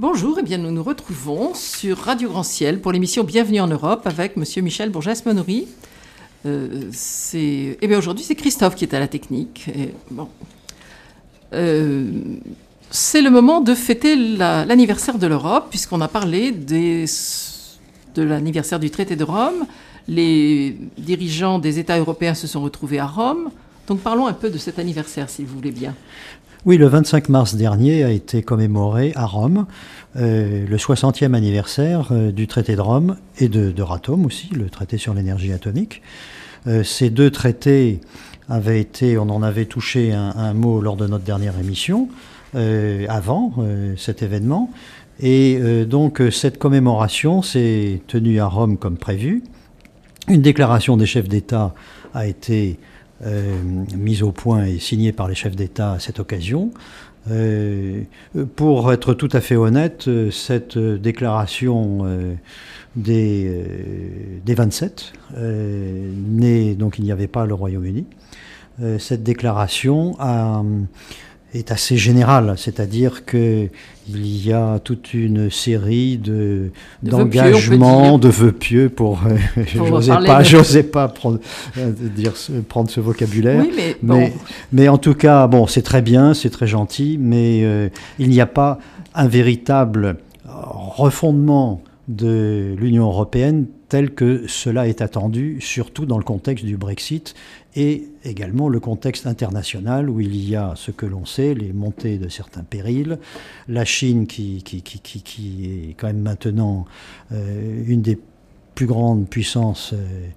Bonjour, eh bien nous nous retrouvons sur Radio Grand Ciel pour l'émission Bienvenue en Europe avec Monsieur Michel Bourgès-Monory. Aujourd'hui, c'est Christophe qui est à la technique. C'est le moment de fêter l'anniversaire de l'Europe, puisqu'on a parlé de l'anniversaire du traité de Rome. Les dirigeants des États européens se sont retrouvés à Rome. Donc parlons un peu de cet anniversaire, si vous voulez bien. Oui, le 25 mars dernier a été commémoré à Rome le 60e anniversaire du traité de Rome et d'Euratom aussi, le traité sur l'énergie atomique. Ces deux traités on en avait touché un mot lors de notre dernière émission, avant cet événement. Et donc cette commémoration s'est tenue à Rome comme prévu. Une déclaration des chefs d'État a été mise au point et signée par les chefs d'État à cette occasion. Pour être tout à fait honnête, cette déclaration des 27, donc il n'y avait pas le Royaume-Uni, cette déclaration est assez générale, c'est-à-dire qu'il y a toute une série d'engagements, de vœux pieux j'osais pas prendre ce vocabulaire, oui, mais en tout cas, bon, c'est très bien, c'est très gentil, mais il n'y a pas un véritable refondement de l'Union européenne tel que cela est attendu, surtout dans le contexte du Brexit et également le contexte international où il y a ce que l'on sait, les montées de certains périls, la Chine qui est quand même maintenant une des plus grande puissance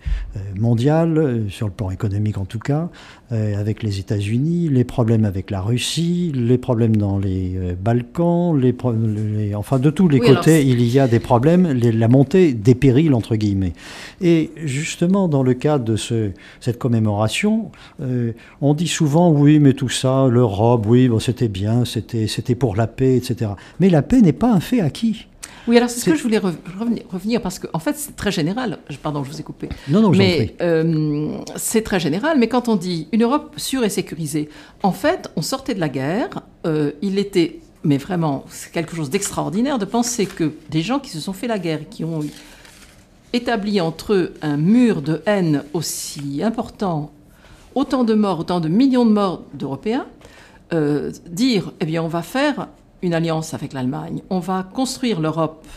mondiale, sur le plan économique en tout cas, avec les États-Unis, les problèmes avec la Russie, les problèmes dans les Balkans, enfin de tous les côtés, il y a des problèmes, la montée des périls entre guillemets. Et justement, dans le cadre de cette commémoration, on dit souvent, oui, mais tout ça, l'Europe, oui, bon, c'était bien, c'était pour la paix, etc. Mais la paix n'est pas un fait acquis. Oui, alors c'est ce que je voulais revenir, parce qu'en fait, c'est très général. Pardon, je vous ai coupé. Non, je mais c'est très général, mais quand on dit une Europe sûre et sécurisée, en fait, on sortait de la guerre, il était... Mais vraiment, c'est quelque chose d'extraordinaire de penser que des gens qui se sont fait la guerre, qui ont établi entre eux un mur de haine aussi important, autant de morts, autant de millions de morts d'Européens, dire, eh bien, on va faire une alliance avec l'Allemagne, on va construire l'Europe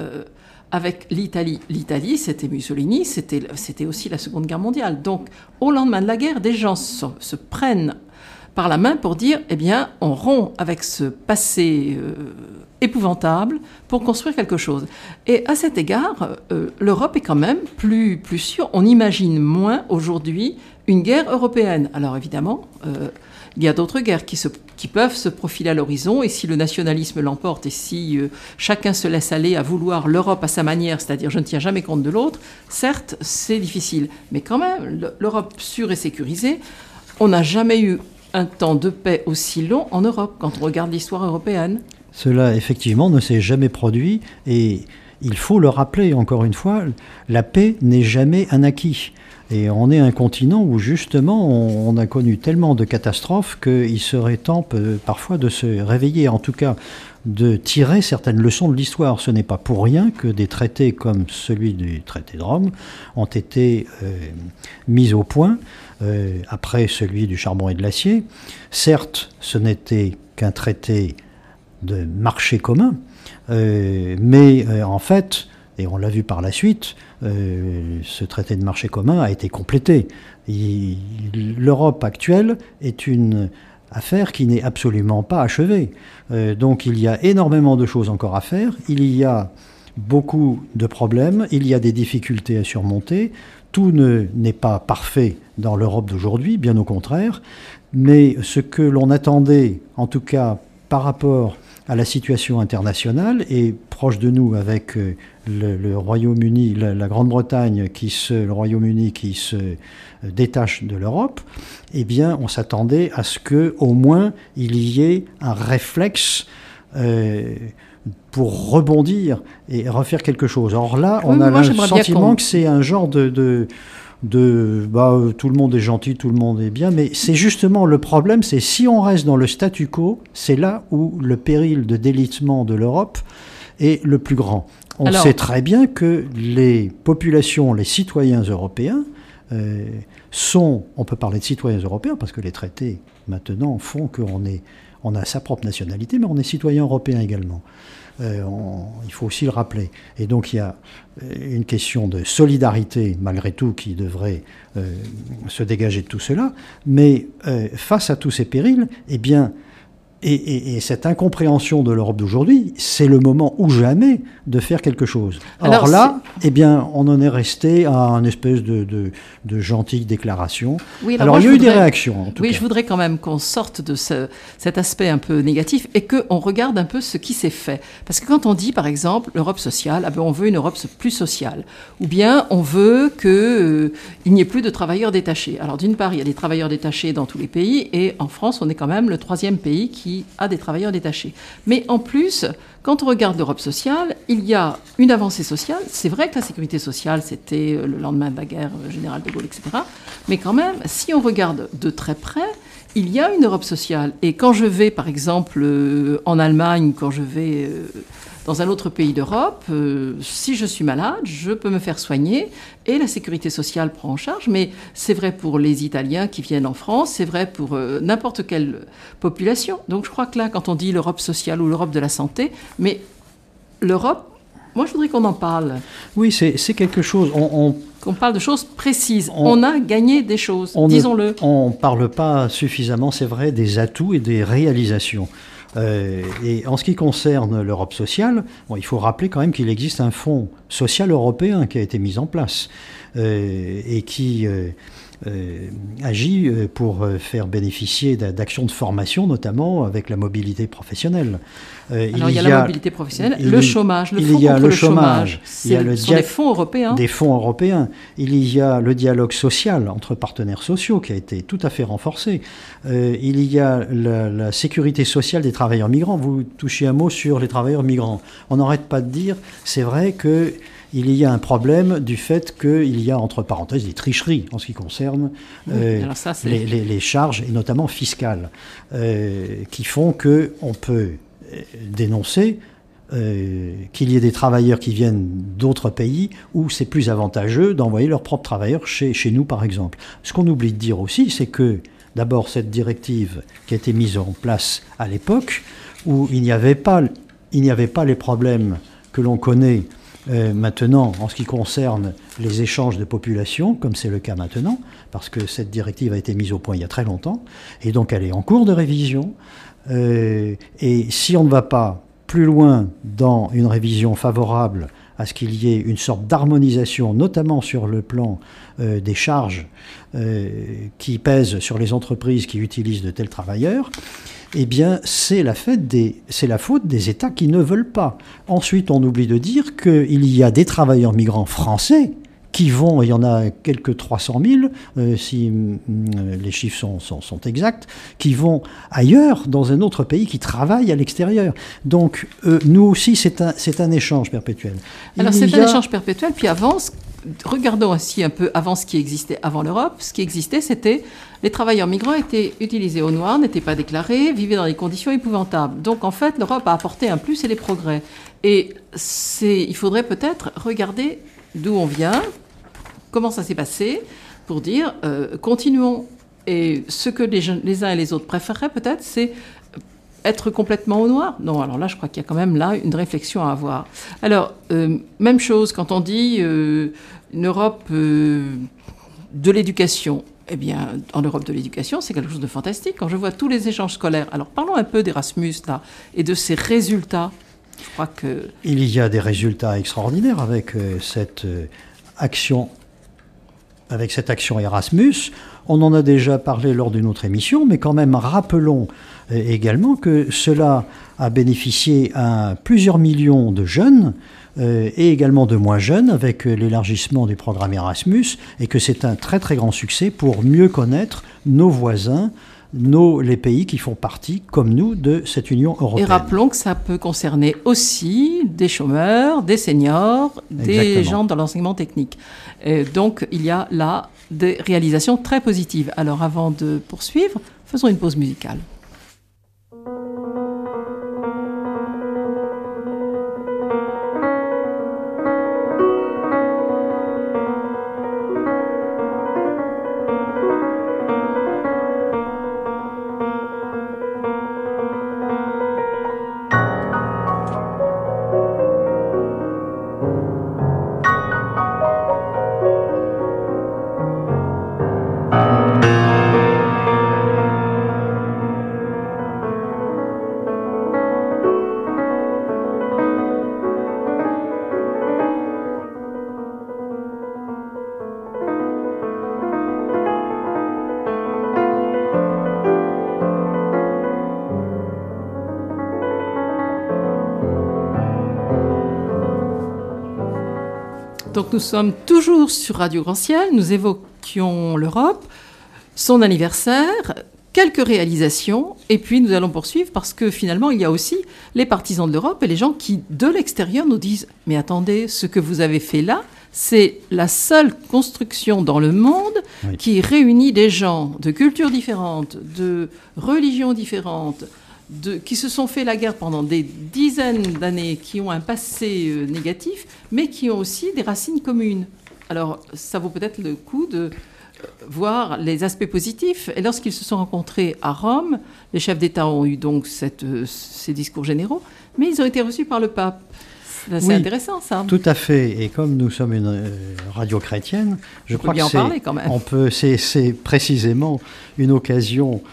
avec l'Italie. L'Italie, c'était Mussolini, c'était aussi la Seconde Guerre mondiale. Donc, au lendemain de la guerre, des gens se prennent par la main pour dire, eh bien, on rompt avec ce passé épouvantable pour construire quelque chose. Et à cet égard, l'Europe est quand même plus sûre. On imagine moins aujourd'hui une guerre européenne. Alors évidemment, il y a d'autres guerres qui peuvent se profiler à l'horizon, et si le nationalisme l'emporte, et si chacun se laisse aller à vouloir l'Europe à sa manière, c'est-à-dire je ne tiens jamais compte de l'autre, certes, c'est difficile. Mais quand même, l'Europe sûre et sécurisée, on n'a jamais eu un temps de paix aussi long en Europe, quand on regarde l'histoire européenne. Cela, effectivement, ne s'est jamais produit, et il faut le rappeler, encore une fois, la paix n'est jamais un acquis. Et on est un continent où, justement, on a connu tellement de catastrophes qu'il serait temps parfois de se réveiller, en tout cas de tirer certaines leçons de l'histoire. Ce n'est pas pour rien que des traités comme celui du traité de Rome ont été mis au point après celui du charbon et de l'acier. Certes, ce n'était qu'un traité de marché commun, mais en fait... Et on l'a vu par la suite, ce traité de marché commun a été complété. L'Europe actuelle est une affaire qui n'est absolument pas achevée. Donc il y a énormément de choses encore à faire. Il y a beaucoup de problèmes, il y a des difficultés à surmonter. Tout n'est pas parfait dans l'Europe d'aujourd'hui, bien au contraire. Mais ce que l'on attendait, en tout cas par rapport à la situation internationale et proche de nous avec le Royaume-Uni, la Grande-Bretagne, le Royaume-Uni qui se détache de l'Europe, eh bien, on s'attendait à ce qu'au moins il y ait un réflexe pour rebondir et refaire quelque chose. Or là, on a le sentiment que c'est un genre tout le monde est gentil, tout le monde est bien, mais c'est justement le problème, c'est si on reste dans le statu quo, c'est là où le péril de délitement de l'Europe est le plus grand. On sait très bien que les populations, les citoyens européens on peut parler de citoyens européens parce que les traités maintenant font on a sa propre nationalité, mais on est citoyen européen également. Il faut aussi le rappeler. Et donc il y a une question de solidarité, malgré tout, qui devrait se dégager de tout cela. Mais face à tous ces périls, eh bien, et cette incompréhension de l'Europe d'aujourd'hui, c'est le moment ou jamais de faire quelque chose. Alors là, eh bien, on en est resté à une espèce de gentille déclaration. Oui, alors il y a eu des réactions, en tout cas. Oui, je voudrais quand même qu'on sorte de cet aspect un peu négatif et qu'on regarde un peu ce qui s'est fait. Parce que quand on dit, par exemple, l'Europe sociale, on veut une Europe plus sociale, ou bien on veut qu'il n'y ait plus de travailleurs détachés. Alors d'une part, il y a des travailleurs détachés dans tous les pays, et en France, on est quand même le 3e pays qui a des travailleurs détachés. Mais en plus, quand on regarde l'Europe sociale, il y a une avancée sociale. C'est vrai que la sécurité sociale, c'était le lendemain de la guerre générale de Gaulle, etc. Mais quand même, si on regarde de très près, il y a une Europe sociale. Et quand je vais, par exemple, en Allemagne, quand je vais dans un autre pays d'Europe, si je suis malade, je peux me faire soigner et la sécurité sociale prend en charge. Mais c'est vrai pour les Italiens qui viennent en France, c'est vrai pour n'importe quelle population. Donc je crois que là, quand on dit l'Europe sociale ou l'Europe de la santé, mais l'Europe, moi je voudrais qu'on en parle. Oui, c'est quelque chose... Qu'on parle de choses précises. On a gagné des choses, disons-le. On ne parle pas suffisamment, c'est vrai, des atouts et des réalisations. Et en ce qui concerne l'Europe sociale, il faut rappeler quand même qu'il existe un fonds social européen qui a été mis en place et qui agit pour faire bénéficier d'actions de formation, notamment avec la mobilité professionnelle. Alors il y a la mobilité professionnelle, le chômage, le fonds contre le chômage, ce sont des fonds européens. Des fonds européens. Il y a le dialogue social entre partenaires sociaux qui a été tout à fait renforcé. Il y a la sécurité sociale des travailleurs migrants. Vous touchez un mot sur les travailleurs migrants. On n'arrête pas de dire, c'est vrai que il y a un problème du fait qu'il y a, entre parenthèses, des tricheries en ce qui concerne les charges, et notamment fiscales, qui font qu'on peut dénoncer qu'il y ait des travailleurs qui viennent d'autres pays où c'est plus avantageux d'envoyer leurs propres travailleurs chez nous, par exemple. Ce qu'on oublie de dire aussi, c'est que, d'abord, cette directive qui a été mise en place à l'époque, où il n'y avait pas les problèmes que l'on connaît maintenant, en ce qui concerne les échanges de population, comme c'est le cas maintenant, parce que cette directive a été mise au point il y a très longtemps, et donc elle est en cours de révision. Et si on ne va pas plus loin dans une révision favorable à ce qu'il y ait une sorte d'harmonisation, notamment sur le plan des charges qui pèsent sur les entreprises qui utilisent de tels travailleurs, eh bien, c'est la faute des États qui ne veulent pas. Ensuite, on oublie de dire qu'il y a des travailleurs migrants français qui vont, il y en a quelques 300 000, si les chiffres sont exacts, qui vont ailleurs, dans un autre pays, qui travaillent à l'extérieur. Donc, nous aussi, c'est un échange perpétuel. Alors, c'est un échange perpétuel, puis regardons aussi un peu avant ce qui existait avant l'Europe. Ce qui existait, c'était les travailleurs migrants étaient utilisés au noir, n'étaient pas déclarés, vivaient dans des conditions épouvantables. Donc en fait, l'Europe a apporté un plus et des progrès. Et il faudrait peut-être regarder d'où on vient, comment ça s'est passé, pour dire continuons. Et ce que les uns et les autres préféreraient peut-être, c'est être complètement au noir. Non, alors là, je crois qu'il y a quand même là une réflexion à avoir. Alors, même chose quand on dit une Europe de l'éducation. Eh bien, en Europe de l'éducation, c'est quelque chose de fantastique. Quand je vois tous les échanges scolaires, alors parlons un peu d'Erasmus, là, et de ses résultats. Je crois que... Il y a des résultats extraordinaires avec cette action Erasmus. On en a déjà parlé lors d'une autre émission, mais quand même, rappelons également que cela a bénéficié à plusieurs millions de jeunes et également de moins jeunes avec l'élargissement du programme Erasmus, et que c'est un très très grand succès pour mieux connaître nos voisins, les pays qui font partie, comme nous, de cette Union européenne. Et rappelons que ça peut concerner aussi des chômeurs, des seniors, des gens dans l'enseignement technique. Et donc il y a là des réalisations très positives. Alors avant de poursuivre, faisons une pause musicale. Donc nous sommes toujours sur Radio Grand Ciel, nous évoquions l'Europe, son anniversaire, quelques réalisations, et puis nous allons poursuivre parce que finalement il y a aussi les partisans de l'Europe et les gens qui de l'extérieur nous disent « Mais attendez, ce que vous avez fait là, c'est la seule construction dans le monde qui réunit des gens de cultures différentes, de religions différentes, qui se sont fait la guerre pendant des dizaines d'années, qui ont un passé négatif, mais qui ont aussi des racines communes. » Alors, ça vaut peut-être le coup de voir les aspects positifs. Et lorsqu'ils se sont rencontrés à Rome, les chefs d'État ont eu donc ces discours généraux, mais ils ont été reçus par le pape. C'est intéressant, ça. Tout à fait. Et comme nous sommes une radio chrétienne, je crois que c'est précisément une occasion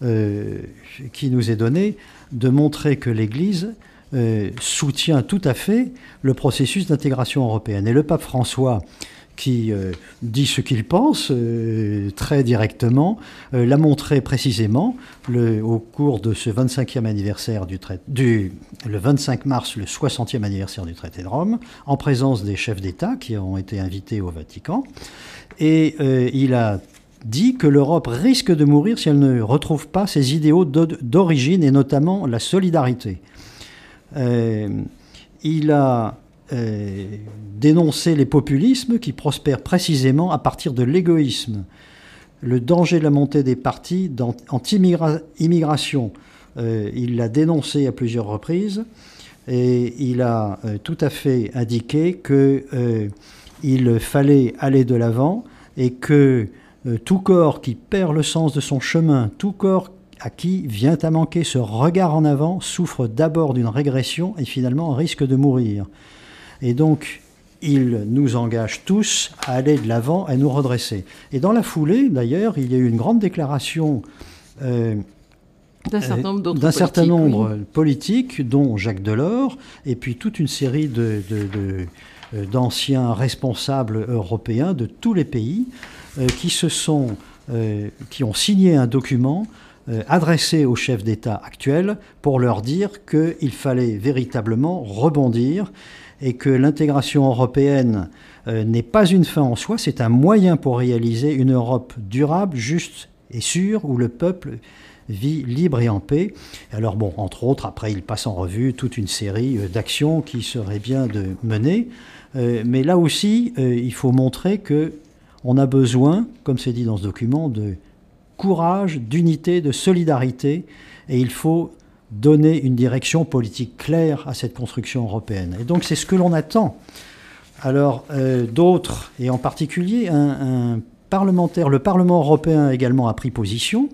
qui nous est donnée de montrer que l'Église soutient tout à fait le processus d'intégration européenne. Et le pape François, qui dit ce qu'il pense très directement, l'a montré précisément au cours de ce 25e anniversaire le 25 mars, le 60e anniversaire du traité de Rome, en présence des chefs d'État qui ont été invités au Vatican. Et il a dit que l'Europe risque de mourir si elle ne retrouve pas ses idéaux d'origine et notamment la solidarité. Il a dénoncé les populismes qui prospèrent précisément à partir de l'égoïsme, le danger de la montée des partis anti-immigration. Il l'a dénoncé à plusieurs reprises et il a tout à fait indiqué qu'il fallait aller de l'avant et que tout corps qui perd le sens de son chemin, tout corps à qui vient à manquer ce regard en avant, souffre d'abord d'une régression et finalement risque de mourir. Et donc, il nous engage tous à aller de l'avant, à nous redresser. Et dans la foulée, d'ailleurs, il y a eu une grande déclaration d'un certain nombre politiques, dont Jacques Delors, et puis toute une série d'anciens responsables européens de tous les pays, qui ont signé un document adressé aux chefs d'État actuels pour leur dire qu'il fallait véritablement rebondir et que l'intégration européenne n'est pas une fin en soi, c'est un moyen pour réaliser une Europe durable, juste et sûre, où le peuple vit libre et en paix. Alors bon, entre autres, après il passe en revue toute une série d'actions qui seraient bien de mener, mais là aussi, il faut montrer que on a besoin, comme c'est dit dans ce document, de courage, d'unité, de solidarité, et il faut donner une direction politique claire à cette construction européenne. Et donc c'est ce que l'on attend. Alors d'autres, et en particulier le Parlement européen également a pris position,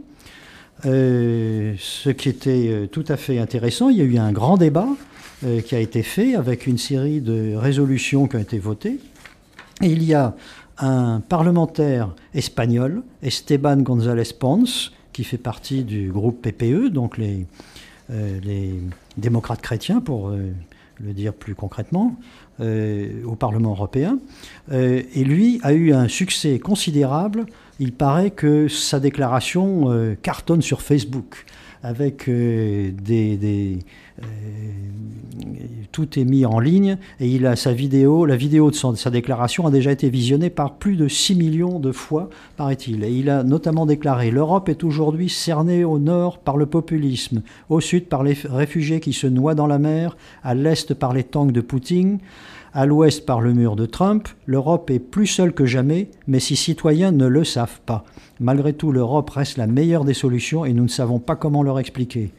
ce qui était tout à fait intéressant. Il y a eu un grand débat qui a été fait avec une série de résolutions qui ont été votées, et il y a un parlementaire espagnol, Esteban González Pons, qui fait partie du groupe PPE, donc les démocrates chrétiens, pour le dire plus concrètement, au Parlement européen. Et lui a eu un succès considérable. Il paraît que sa déclaration cartonne sur Facebook, avec tout est mis en ligne et il a sa vidéo, la vidéo de sa déclaration a déjà été visionnée par plus de 6 millions de fois, paraît-il. Et il a notamment déclaré: l'Europe est aujourd'hui cernée au nord par le populisme, au sud par les réfugiés qui se noient dans la mer, à l'est par les tanks de Poutine, à l'ouest par le mur de Trump. L'Europe est plus seule que jamais, mais ses citoyens ne le savent pas. Malgré tout, l'Europe reste la meilleure des solutions et nous ne savons pas comment leur expliquer.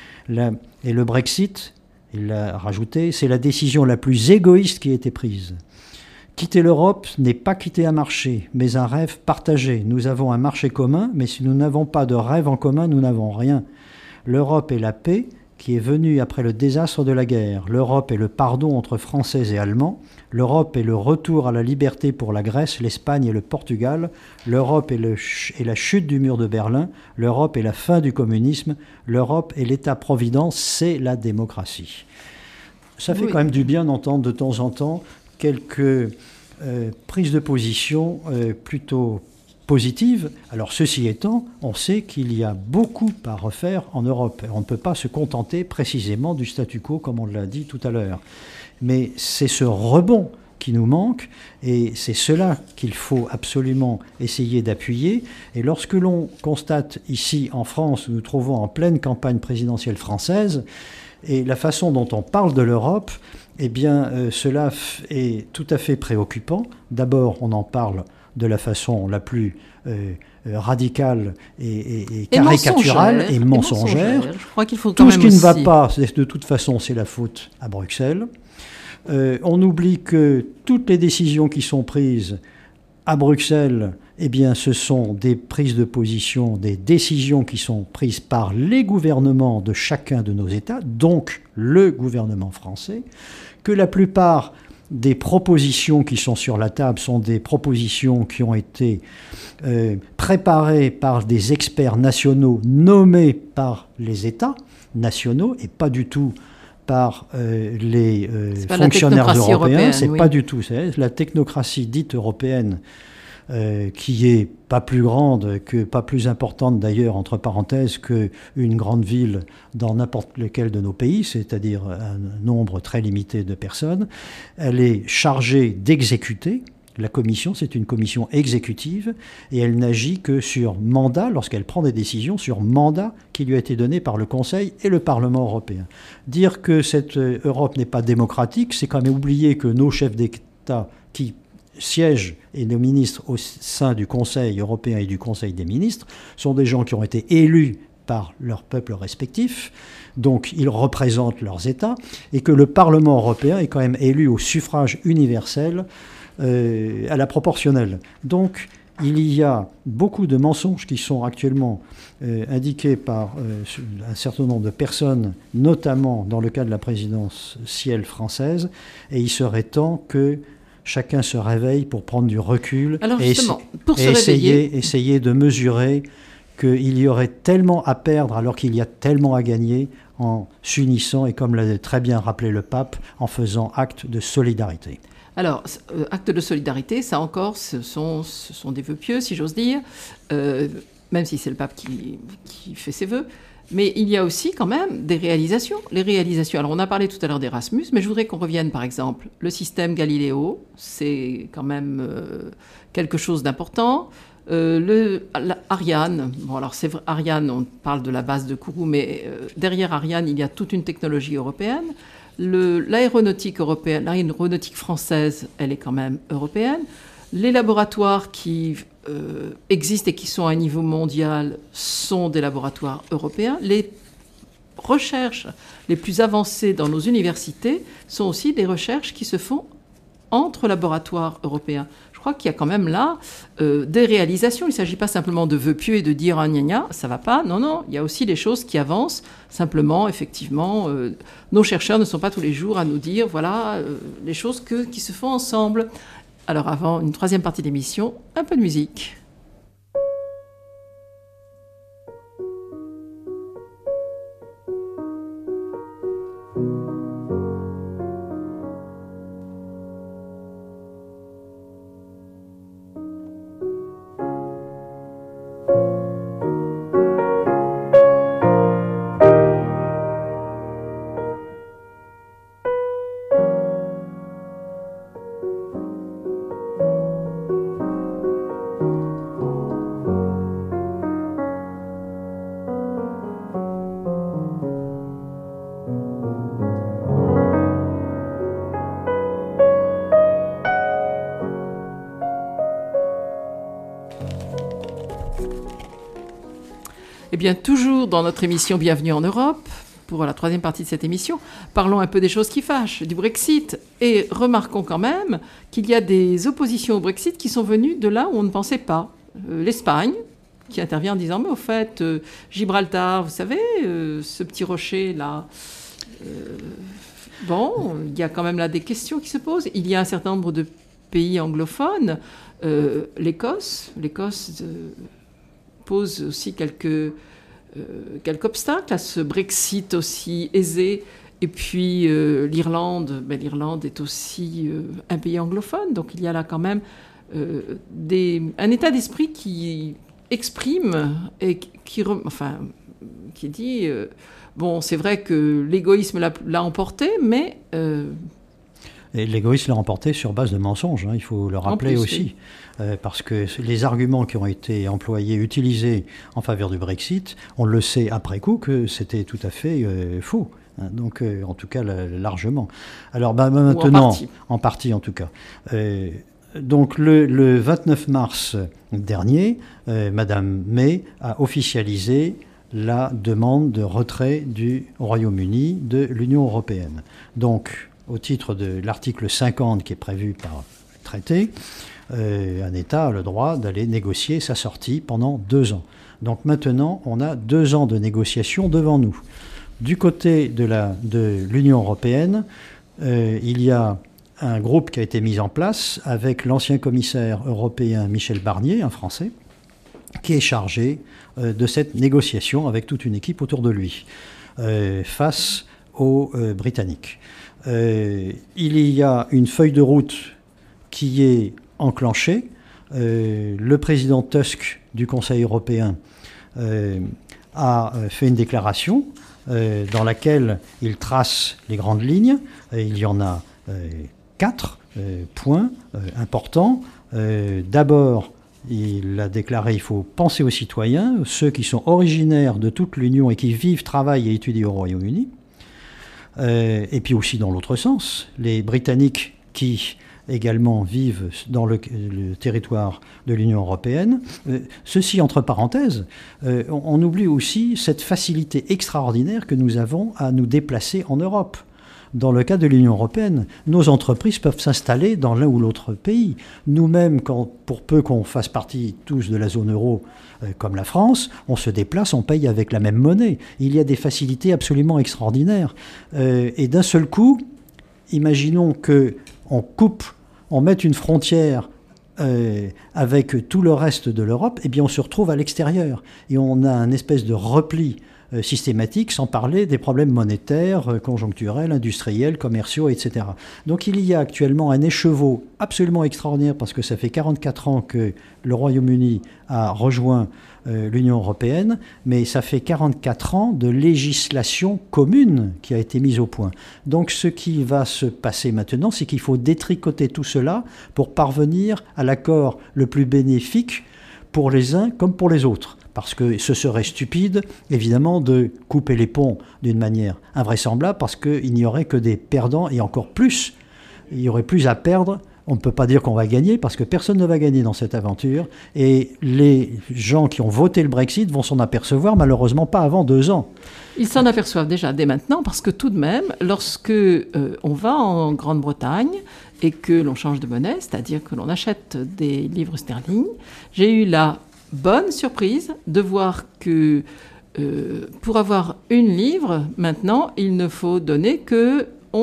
Et le Brexit, il a rajouté, c'est la décision la plus égoïste qui a été prise. Quitter l'Europe n'est pas quitter un marché, mais un rêve partagé. Nous avons un marché commun, mais si nous n'avons pas de rêve en commun, nous n'avons rien. L'Europe est la paix qui est venue après le désastre de la guerre. L'Europe est le pardon entre Français et Allemands. L'Europe est le retour à la liberté pour la Grèce, l'Espagne et le Portugal. L'Europe est la chute du mur de Berlin. L'Europe est la fin du communisme. L'Europe est l'État-providence, c'est la démocratie. Ça fait quand même du bien d'entendre de temps en temps quelques prises de position plutôt positives. Alors ceci étant, on sait qu'il y a beaucoup à refaire en Europe. On ne peut pas se contenter précisément du statu quo comme on l'a dit tout à l'heure. Mais c'est ce rebond qui nous manque et c'est cela qu'il faut absolument essayer d'appuyer. Et lorsque l'on constate ici en France, nous nous trouvons en pleine campagne présidentielle française, et la façon dont on parle de l'Europe, eh bien cela est tout à fait préoccupant. D'abord, on en parle de la façon la plus radicale et caricaturale et mensongère. Je crois qu'il faut quand tout même ce qui aussi... ne va pas, de toute façon, c'est la faute à Bruxelles. On oublie que toutes les décisions qui sont prises à Bruxelles, eh bien, ce sont des prises de position, des décisions qui sont prises par les gouvernements de chacun de nos États, donc le gouvernement français, que la plupart des propositions qui sont sur la table sont des propositions qui ont été préparées par des experts nationaux nommés par les États nationaux et pas du tout par les fonctionnaires européens. C'est pas du tout. C'est la technocratie dite européenne qui est pas plus grande, pas plus importante d'ailleurs, entre parenthèses, qu'une grande ville dans n'importe lequel de nos pays, c'est-à-dire un nombre très limité de personnes. Elle est chargée d'exécuter. La commission, c'est une commission exécutive et elle n'agit que sur mandat, lorsqu'elle prend des décisions, sur mandat qui lui a été donné par le Conseil et le Parlement européen. Dire que cette Europe n'est pas démocratique, c'est quand même oublier que nos chefs d'État qui siègent et nos ministres au sein du Conseil européen et du Conseil des ministres sont des gens qui ont été élus par leurs peuples respectifs, donc ils représentent leurs États, et que le Parlement européen est quand même élu au suffrage universel à la proportionnelle. Donc il y a beaucoup de mensonges qui sont actuellement indiqués par un certain nombre de personnes, notamment dans le cas de la présidentielle française, et il serait temps que chacun se réveille pour prendre du recul. Alors justement, pour se réveiller, essayer de mesurer qu'il y aurait tellement à perdre alors qu'il y a tellement à gagner en s'unissant et, comme l'a très bien rappelé le pape, en faisant acte de solidarité. Alors, acte de solidarité, ça encore, ce sont des vœux pieux, si j'ose dire, même si c'est le pape qui fait ses vœux. Mais il y a aussi quand même des réalisations. Les réalisations, alors on a parlé tout à l'heure d'Erasmus, mais je voudrais qu'on revienne par exemple. Le système Galileo, c'est quand même quelque chose d'important. Ariane, bon alors c'est vrai, Ariane, on parle de la base de Kourou, mais derrière Ariane, il y a toute une technologie européenne. L'aéronautique européenne, l'aéronautique française, elle est quand même européenne. Les laboratoires qui existent et qui sont à un niveau mondial sont des laboratoires européens. Les recherches les plus avancées dans nos universités sont aussi des recherches qui se font entre laboratoires européens. Je crois qu'il y a quand même là des réalisations. Il ne s'agit pas simplement de vœux pieux et de dire « ah, gna gna, ça ne va pas ». Non, non, il y a aussi des choses qui avancent. Simplement, effectivement, nos chercheurs ne sont pas tous les jours à nous dire « voilà les choses qui se font ensemble ». Alors avant une troisième partie d'émission, un peu de musique. bien, toujours dans notre émission Bienvenue en Europe, pour la troisième partie de cette émission, parlons un peu des choses qui fâchent, du Brexit. Et remarquons quand même qu'il y a des oppositions au Brexit qui sont venues de là où on ne pensait pas. L'Espagne, qui intervient en disant, mais au fait, Gibraltar, vous savez, ce petit rocher-là... bon, il y a quand même là des questions qui se posent. Il y a un certain nombre de pays anglophones. L'Écosse pose aussi quelques obstacles à ce Brexit aussi aisé. Et puis l'Irlande, l'Irlande est aussi un pays anglophone. Donc il y a là quand même un état d'esprit qui exprime et qui dit... bon, c'est vrai que l'égoïsme l'a emporté, mais... Et l'égoïsme l'a emporté sur base de mensonges, il faut le rappeler aussi. Oui. Parce que les arguments qui ont été employés, utilisés en faveur du Brexit, on le sait après coup que c'était tout à fait faux. Donc, en tout cas, largement. Alors, maintenant, en partie en tout cas. Donc, le 29 mars dernier, Madame May a officialisé la demande de retrait du Royaume-Uni de l'Union européenne. Donc, au titre de l'article 50 qui est prévu par le traité, un État a le droit d'aller négocier sa sortie pendant 2 ans. Donc maintenant, on a 2 ans de négociations devant nous. Du côté de l'Union européenne, il y a un groupe qui a été mis en place avec l'ancien commissaire européen Michel Barnier, un Français, qui est chargé de cette négociation avec toute une équipe autour de lui, face aux Britanniques. Il y a une feuille de route qui est enclenchée. Le président Tusk du Conseil européen a fait une déclaration dans laquelle il trace les grandes lignes. Il y en a 4 points importants. D'abord, il a déclaré qu'il faut penser aux citoyens, ceux qui sont originaires de toute l'Union et qui vivent, travaillent et étudient au Royaume-Uni. Et puis aussi dans l'autre sens, les Britanniques qui également vivent dans le territoire de l'Union européenne. Ceci entre parenthèses, on oublie aussi cette facilité extraordinaire que nous avons à nous déplacer en Europe. Dans le cas de l'Union européenne, nos entreprises peuvent s'installer dans l'un ou l'autre pays. Nous-mêmes, pour peu qu'on fasse partie tous de la zone euro, comme la France, on se déplace, on paye avec la même monnaie. Il y a des facilités absolument extraordinaires. Et d'un seul coup, imaginons qu'on mette une frontière avec tout le reste de l'Europe, eh bien on se retrouve à l'extérieur. Et on a un espèce de repli systématique, sans parler des problèmes monétaires, conjoncturels, industriels, commerciaux, etc. Donc il y a actuellement un écheveau absolument extraordinaire, parce que ça fait 44 ans que le Royaume-Uni a rejoint l'Union européenne, mais ça fait 44 ans de législation commune qui a été mise au point. Donc ce qui va se passer maintenant, c'est qu'il faut détricoter tout cela pour parvenir à l'accord le plus bénéfique pour les uns comme pour les autres. Parce que ce serait stupide, évidemment, de couper les ponts d'une manière invraisemblable, parce qu'il n'y aurait que des perdants, et encore plus, il y aurait plus à perdre. On ne peut pas dire qu'on va gagner, parce que personne ne va gagner dans cette aventure, et les gens qui ont voté le Brexit vont s'en apercevoir, malheureusement pas avant 2 ans. Ils s'en aperçoivent déjà dès maintenant, parce que tout de même, lorsque on va en Grande-Bretagne et que l'on change de monnaie, c'est-à-dire que l'on achète des livres sterling, j'ai eu la bonne surprise de voir que pour avoir une livre, maintenant, il ne faut donner que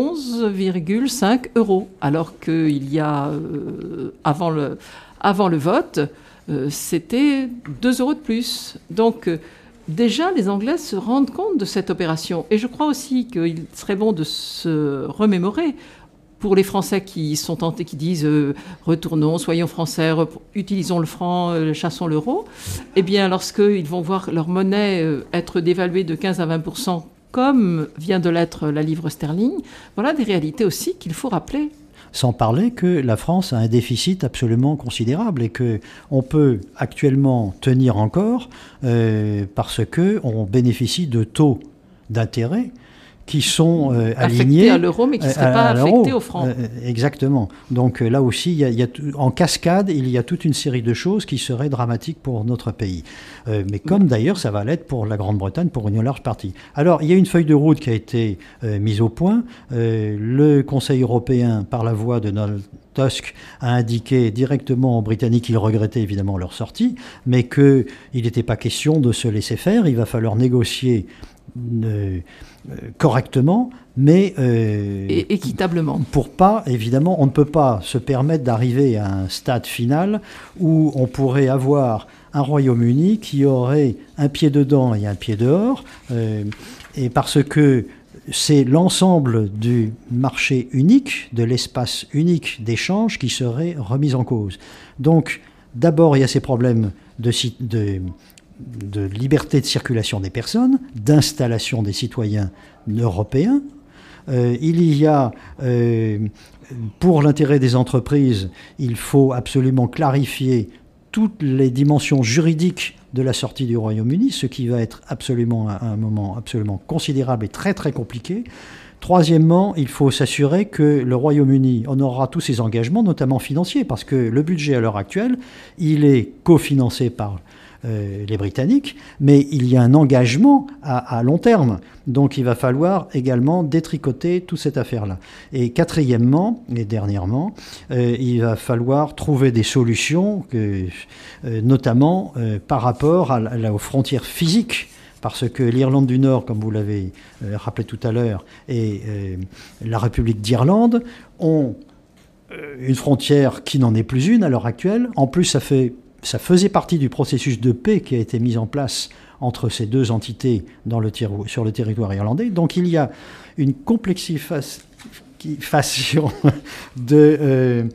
11,5 €, alors qu'il y a, avant le vote, c'était 2 € de plus. Donc, déjà, les Anglais se rendent compte de cette opération. Et je crois aussi qu'il serait bon de se remémorer, pour les Français qui sont tentés, qui disent retournons, soyons français, utilisons le franc, chassons l'euro, eh bien, lorsqu'ils vont voir leur monnaie être dévaluée de 15 à 20%, comme vient de l'être la livre sterling, voilà des réalités aussi qu'il faut rappeler. Sans parler que la France a un déficit absolument considérable et qu'on peut actuellement tenir encore parce qu'on bénéficie de taux d'intérêt qui sont alignés affectés à l'euro, mais qui ne seraient pas affectés au franc. Exactement. Donc là aussi, en cascade, il y a toute une série de choses qui seraient dramatiques pour notre pays. Mais comme d'ailleurs, ça va l'être pour la Grande-Bretagne, pour une large partie. Alors, il y a une feuille de route qui a été mise au point. Le Conseil européen, par la voix de Donald Tusk, a indiqué directement aux Britanniques qu'ils regrettaient évidemment leur sortie, mais qu'il n'était pas question de se laisser faire. Il va falloir négocier correctement, mais et équitablement. Pour pas, évidemment, on ne peut pas se permettre d'arriver à un stade final où on pourrait avoir un Royaume-Uni qui aurait un pied dedans et un pied dehors, et parce que c'est l'ensemble du marché unique, de l'espace unique d'échange qui serait remis en cause. Donc, d'abord, il y a ces problèmes de liberté de circulation des personnes, d'installation des citoyens européens. Il y a, pour l'intérêt des entreprises, il faut absolument clarifier toutes les dimensions juridiques de la sortie du Royaume-Uni, ce qui va être absolument un moment absolument considérable et très très compliqué. Troisièmement, il faut s'assurer que le Royaume-Uni honorera tous ses engagements, notamment financiers, parce que le budget à l'heure actuelle, il est cofinancé par les Britanniques, mais il y a un engagement à long terme. Donc il va falloir également détricoter toute cette affaire-là. Et quatrièmement, et dernièrement, il va falloir trouver des solutions, notamment par rapport aux frontières physiques, parce que l'Irlande du Nord, comme vous l'avez rappelé tout à l'heure, et la République d'Irlande ont une frontière qui n'en est plus une à l'heure actuelle. En plus, ça faisait partie du processus de paix qui a été mis en place entre ces deux entités sur le territoire irlandais. Donc il y a une complexification de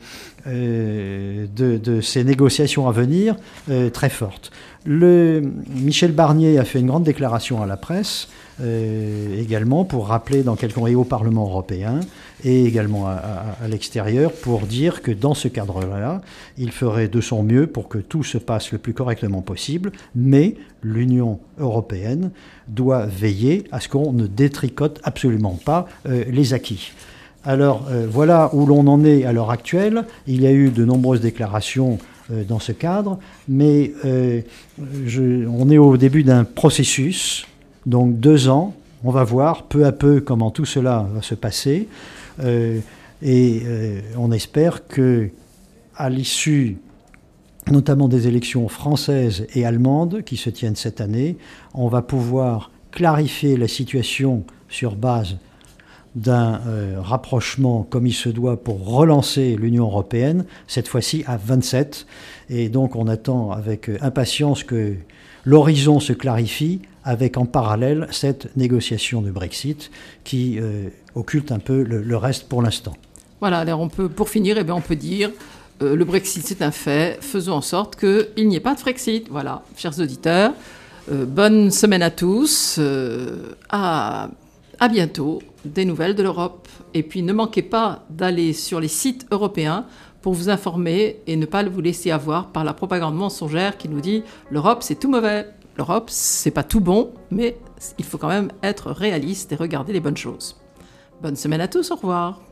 ces négociations à venir très forte. Michel Barnier a fait une grande déclaration à la presse, également pour rappeler et au Parlement européen et également à l'extérieur pour dire que dans ce cadre-là, il ferait de son mieux pour que tout se passe le plus correctement possible, mais l'Union européenne doit veiller à ce qu'on ne détricote absolument pas les acquis. Alors voilà où l'on en est à l'heure actuelle. Il y a eu de nombreuses déclarations dans ce cadre, mais on est au début d'un processus, donc 2 ans. On va voir peu à peu comment tout cela va se passer, et on espère que, à l'issue notamment des élections françaises et allemandes qui se tiennent cette année, on va pouvoir clarifier la situation sur base d'un rapprochement comme il se doit pour relancer l'Union européenne, cette fois-ci à 27. Et donc on attend avec impatience que l'horizon se clarifie avec en parallèle cette négociation de Brexit qui occulte un peu le reste pour l'instant. Voilà, alors pour finir, on peut dire le Brexit c'est un fait, faisons en sorte qu'il n'y ait pas de Frexit. Voilà, chers auditeurs, bonne semaine à tous, à bientôt, des nouvelles de l'Europe. Et puis ne manquez pas d'aller sur les sites européens pour vous informer et ne pas vous laisser avoir par la propagande mensongère qui nous dit l'Europe c'est tout mauvais. L'Europe c'est pas tout bon, mais il faut quand même être réaliste et regarder les bonnes choses. Bonne semaine à tous, au revoir.